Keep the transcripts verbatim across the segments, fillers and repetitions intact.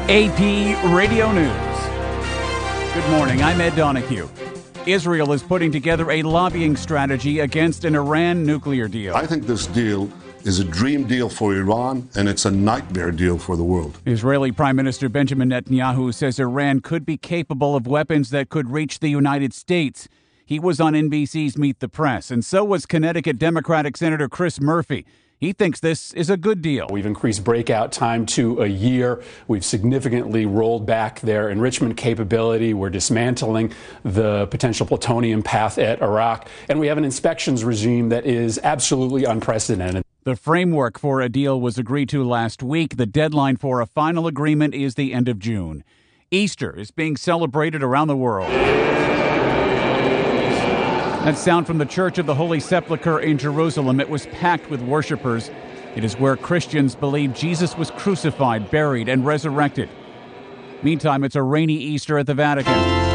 A P Radio News. Good morning, I'm Ed Donahue. Israel is putting together a lobbying strategy against an Iran nuclear deal. I think this deal is a dream deal for Iran, and it's a nightmare deal for the world. Israeli Prime Minister Benjamin Netanyahu says Iran could be capable of weapons that could reach the United States. He was on N B C's Meet the Press, and so was Connecticut Democratic Senator Chris Murphy. He thinks this is a good deal. We've increased breakout time to a year. We've significantly rolled back their enrichment capability. We're dismantling the potential plutonium path at Iraq. And we have an inspections regime that is absolutely unprecedented. The framework for a deal was agreed to last week. The deadline for a final agreement is the end of June. Easter is being celebrated around the world. That sound from the Church of the Holy Sepulchre in Jerusalem. It was packed with worshipers. It is where Christians believe Jesus was crucified, buried, and resurrected. Meantime, it's a rainy Easter at the Vatican.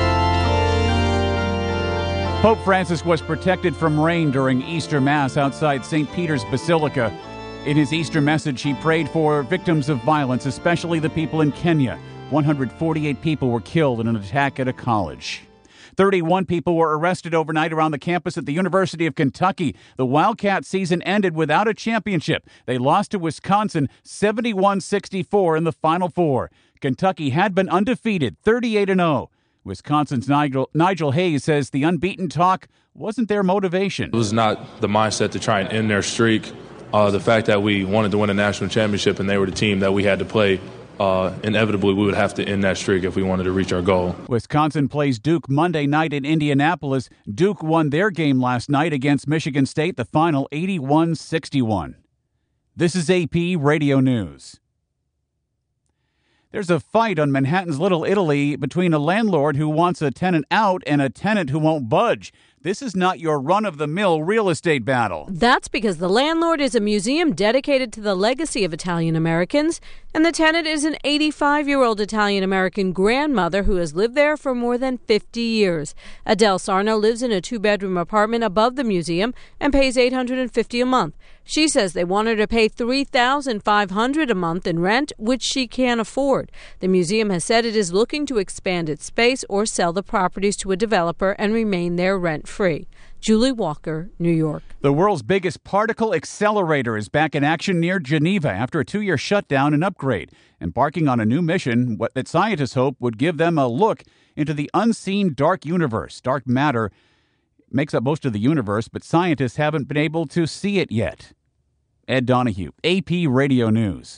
Pope Francis was protected from rain during Easter Mass outside Saint Peter's Basilica. In his Easter message, he prayed for victims of violence, especially the people in Kenya. one hundred forty-eight people were killed in an attack at a college. thirty-one people were arrested overnight around the campus at the University of Kentucky. The Wildcat season ended without a championship. They lost to Wisconsin seventy-one sixty-four in the Final Four. Kentucky had been undefeated, thirty-eight and oh. Wisconsin's Nigel, Nigel Hayes says the unbeaten talk wasn't their motivation. It was not the mindset to try and end their streak. Uh, the fact that we wanted to win a national championship and they were the team that we had to play. Uh, inevitably, we would have to end that streak if we wanted to reach our goal. Wisconsin plays Duke Monday night in Indianapolis. Duke won their game last night against Michigan State, the final eighty-one sixty-one. This is A P Radio News. There's a fight on Manhattan's Little Italy between a landlord who wants a tenant out and a tenant who won't budge. This is not your run-of-the-mill real estate battle. That's because the landlord is a museum dedicated to the legacy of Italian Americans, and the tenant is an eighty-five-year-old Italian American grandmother who has lived there for more than fifty years. Adele Sarno lives in a two-bedroom apartment above the museum and pays eight hundred fifty dollars a month. She says they want her to pay three thousand five hundred dollars a month in rent, which she can't afford. The museum has said it is looking to expand its space or sell the properties to a developer and remain there rent-free. Julie Walker, New York. The world's biggest particle accelerator is back in action near Geneva after a two-year shutdown and upgrade, embarking on a new mission that scientists hope would give them a look into the unseen dark universe. Dark matter makes up most of the universe, but scientists haven't been able to see it yet. Ed Donahue, A P Radio News.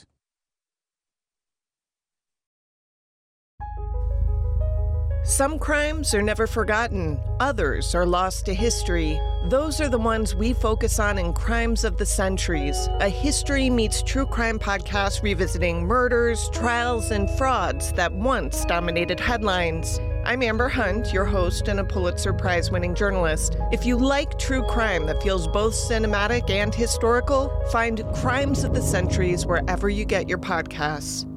Some crimes are never forgotten. Others are lost to history. Those are the ones we focus on in Crimes of the Centuries, a history meets true crime podcast revisiting murders, trials, and frauds that once dominated headlines. I'm Amber Hunt, your host and a Pulitzer Prize-winning journalist. If you like true crime that feels both cinematic and historical, find Crimes of the Centuries wherever you get your podcasts.